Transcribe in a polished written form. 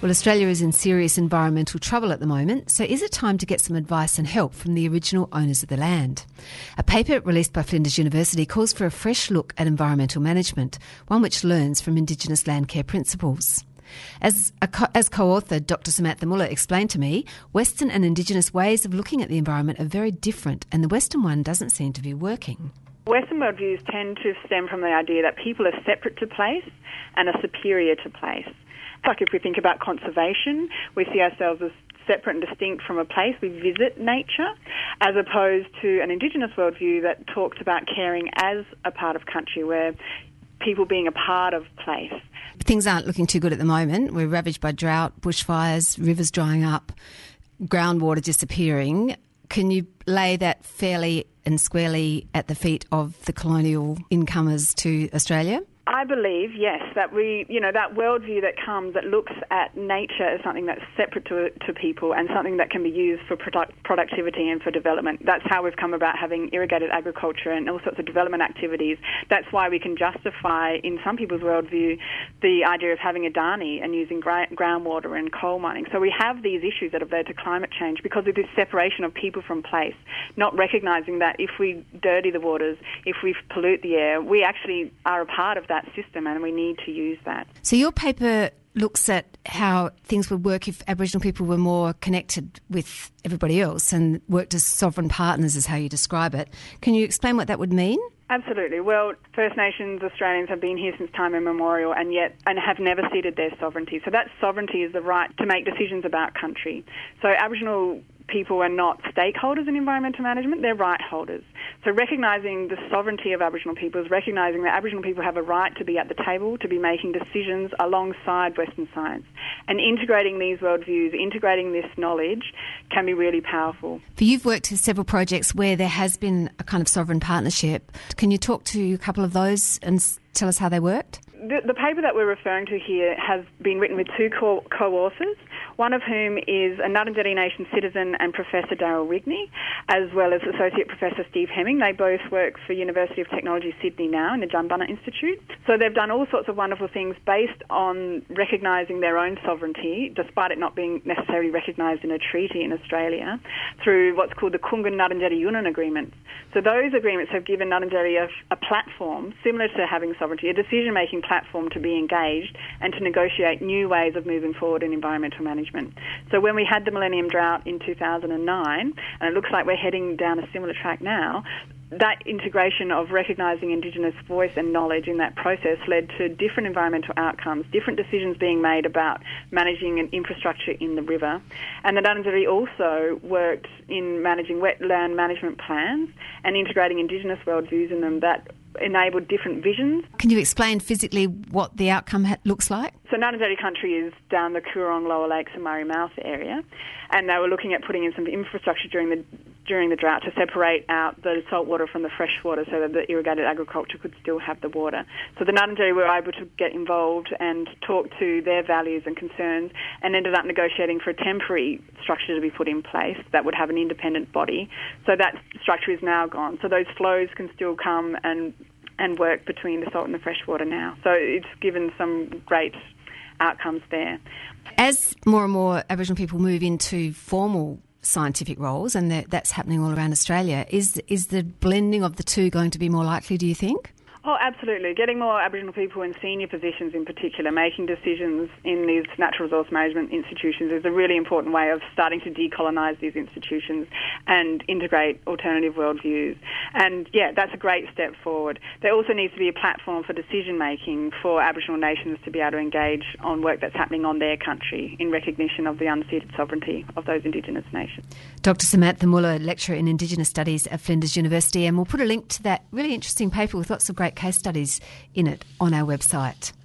Well, Australia is in serious environmental trouble at the moment, so is it time to get some advice and help from the original owners of the land? A paper released by Flinders University calls for a fresh look at environmental management, one which learns from Indigenous land care principles. As co-author Dr Samantha Muller explained to me, Western and Indigenous ways of looking at the environment are very different, and the Western one doesn't seem to be working. Western worldviews tend to stem from the idea that people are separate to place and are superior to place. Like if we think about conservation, we see ourselves as separate and distinct from a place. We visit nature, as opposed to an Indigenous worldview that talks about caring as a part of country, where people being a part of place. Things aren't looking too good at the moment. We're ravaged by drought, bushfires, rivers drying up, groundwater disappearing. Can you lay that fairly and squarely at the feet of the colonial incomers to Australia? I believe, yes, that that worldview that comes, that looks at nature as something that's separate to people and something that can be used for productivity and for development. That's how we've come about having irrigated agriculture and all sorts of development activities. That's why we can justify, in some people's worldview, the idea of having Adani and using groundwater and coal mining. So we have these issues that have led to climate change because of this separation of people from place, not recognising that if we dirty the waters, if we pollute the air, we actually are a part of that system and we need to use that. So your paper looks at how things would work if Aboriginal people were more connected with everybody else and worked as sovereign partners, is how you describe it. Can you explain what that would mean? Absolutely. Well, First Nations Australians have been here since time immemorial and have never ceded their sovereignty. So that sovereignty is the right to make decisions about country. So Aboriginal people are not stakeholders in environmental management, they're right holders. So recognising the sovereignty of Aboriginal people is recognising that Aboriginal people have a right to be at the table, to be making decisions alongside Western science. And integrating these worldviews, integrating this knowledge can be really powerful. But you've worked with several projects where there has been a kind of sovereign partnership. Can you talk to a couple of those and tell us how they worked? The paper that we're referring to here has been written with two co-authors, one of whom is a Ngarrindjeri Nation citizen and Professor Daryl Rigney, as well as Associate Professor Steve Hemming. They both work for University of Technology Sydney now in the Jumbunna Institute. So they've done all sorts of wonderful things based on recognising their own sovereignty, despite it not being necessarily recognised in a treaty in Australia, through what's called the Kungun Ngarrindjeri Yunnan Agreements. So those agreements have given Ngarrindjeri a platform similar to having sovereignty, a decision-making platform to be engaged and to negotiate new ways of moving forward in environmental management. So when we had the Millennium Drought in 2009, and it looks like we're heading down a similar track now, that integration of recognising Indigenous voice and knowledge in that process led to different environmental outcomes, different decisions being made about managing an infrastructure in the river. And the Ngarrindjeri also worked in managing wetland management plans and integrating Indigenous worldviews in them that enabled different visions. Can you explain physically what the outcome looks like? So Ngarrindjeri country is down the Coorong, Lower Lakes and Murray Mouth area, and they were looking at putting in some infrastructure during the drought to separate out the salt water from the fresh water so that the irrigated agriculture could still have the water. So the Ngarrindjeri were able to get involved and talk to their values and concerns and ended up negotiating for a temporary structure to be put in place that would have an independent body. So that structure is now gone. So those flows can still come and work between the salt and the fresh water now. So it's given some great outcomes there. As more and more Aboriginal people move into formal scientific roles, and that's happening all around Australia, is the blending of the two going to be more likely, do you think? Oh, absolutely. Getting more Aboriginal people in senior positions in particular, making decisions in these natural resource management institutions is a really important way of starting to decolonise these institutions and integrate alternative worldviews. And, yeah, that's a great step forward. There also needs to be a platform for decision-making for Aboriginal nations to be able to engage on work that's happening on their country in recognition of the unceded sovereignty of those Indigenous nations. Dr Samantha Muller, lecturer in Indigenous Studies at Flinders University, and we'll put a link to that really interesting paper with lots of great case studies in it on our website.